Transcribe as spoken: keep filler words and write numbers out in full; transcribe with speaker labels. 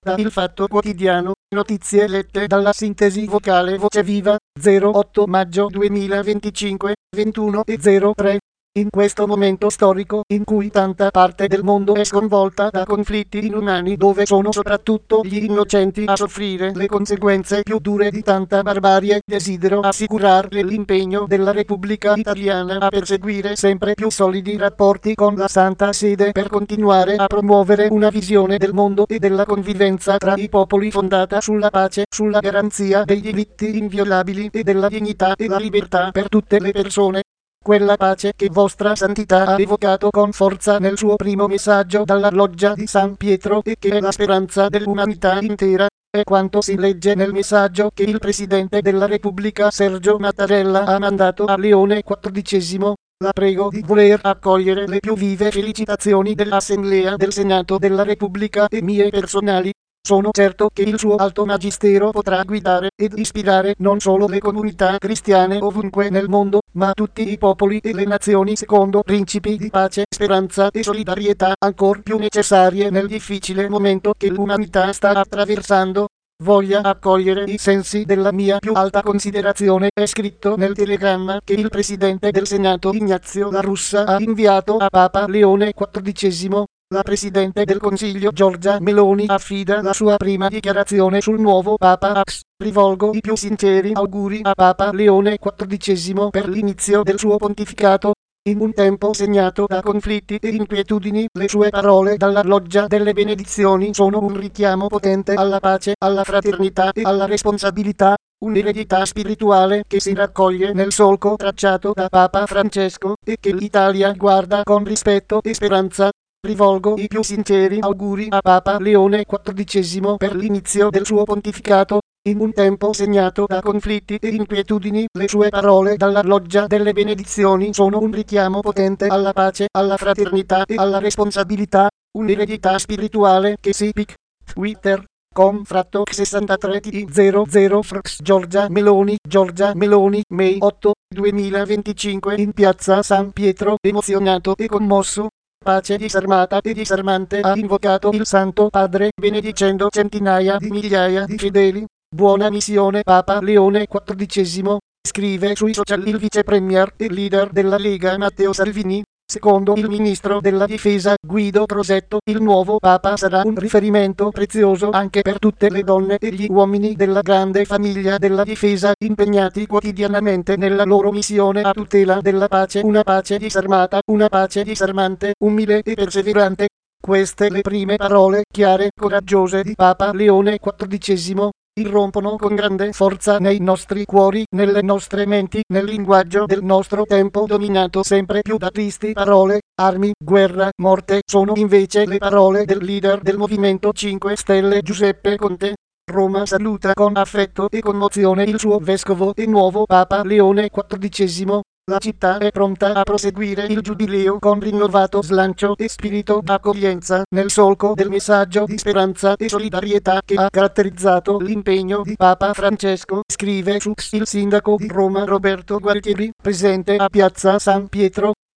Speaker 1: da Il Fatto Quotidiano, notizie lette dalla sintesi vocale Voce Viva, zero otto maggio duemilaventicinque, ventuno e zero tre. In questo momento storico in cui tanta parte del mondo è sconvolta da conflitti inumani dove sono soprattutto gli innocenti a soffrire le conseguenze più dure di tanta barbarie, desidero assicurarle l'impegno della Repubblica Italiana a perseguire sempre più solidi rapporti con la Santa Sede per continuare a promuovere una visione del mondo e della convivenza tra i popoli fondata sulla pace, sulla garanzia dei diritti inviolabili e della dignità e la libertà per tutte le persone. Quella pace che Vostra Santità ha evocato con forza nel suo primo messaggio dalla loggia di San Pietro e che è la speranza dell'umanità intera, è quanto si legge nel messaggio che il Presidente della Repubblica Sergio Mattarella ha mandato a Leone quattordicesimo. La prego di voler accogliere le più vive felicitazioni dell'Assemblea del Senato della Repubblica e mie personali. Sono certo che il suo alto magistero potrà guidare ed ispirare non solo le comunità cristiane ovunque nel mondo, ma tutti i popoli e le nazioni secondo principi di pace, speranza e solidarietà ancor più necessarie nel difficile momento che l'umanità sta attraversando. Voglia accogliere i sensi della mia più alta considerazione, è scritto nel telegramma che il Presidente del Senato Ignazio La Russa ha inviato a Papa Leone quattordicesimo. La Presidente del Consiglio Giorgia Meloni affida la sua prima dichiarazione sul nuovo Papa a X. Rivolgo i più sinceri auguri a Papa Leone quattordicesimo per l'inizio del suo pontificato. In un tempo segnato da conflitti e inquietudini, le sue parole dalla loggia delle benedizioni sono un richiamo potente alla pace, alla fraternità e alla responsabilità, un'eredità spirituale che si raccoglie nel solco tracciato da Papa Francesco e che l'Italia guarda con rispetto e speranza. Rivolgo i più sinceri auguri a Papa Leone quattordicesimo per l'inizio del suo pontificato. In un tempo segnato da conflitti e inquietudini, le sue parole dalla loggia delle benedizioni sono un richiamo potente alla pace, alla fraternità e alla responsabilità, un'eredità spirituale che si pic. Twitter. Com fratto sessantatré T zero zero Frx Giorgia Meloni Giorgia Meloni May otto duemilaventicinque in piazza San Pietro, emozionato e commosso. Pace disarmata e disarmante ha invocato il Santo Padre benedicendo centinaia di migliaia di fedeli. Buona missione Papa Leone quattordicesimo, scrive sui social il vice premier e leader della Lega Matteo Salvini. Secondo il ministro della difesa Guido Crosetto, il nuovo Papa sarà un riferimento prezioso anche per tutte le donne e gli uomini della grande famiglia della difesa impegnati quotidianamente nella loro missione a tutela della pace, una pace disarmata, una pace disarmante, umile e perseverante. Queste le prime parole chiare, coraggiose di Papa Leone quattordicesimo. Irrompono con grande forza nei nostri cuori, nelle nostre menti, nel linguaggio del nostro tempo dominato sempre più da tristi parole, armi, guerra, morte. Sono invece le parole del leader del Movimento cinque Stelle Giuseppe Conte. Roma saluta con affetto e commozione il suo vescovo e nuovo Papa Leone quattordicesimo. La città è pronta a proseguire il giubileo con rinnovato slancio e spirito d'accoglienza nel solco del messaggio di speranza e solidarietà che ha caratterizzato l'impegno di Papa Francesco, scrive su X il sindaco di Roma Roberto Gualtieri, presente a piazza San Pietro.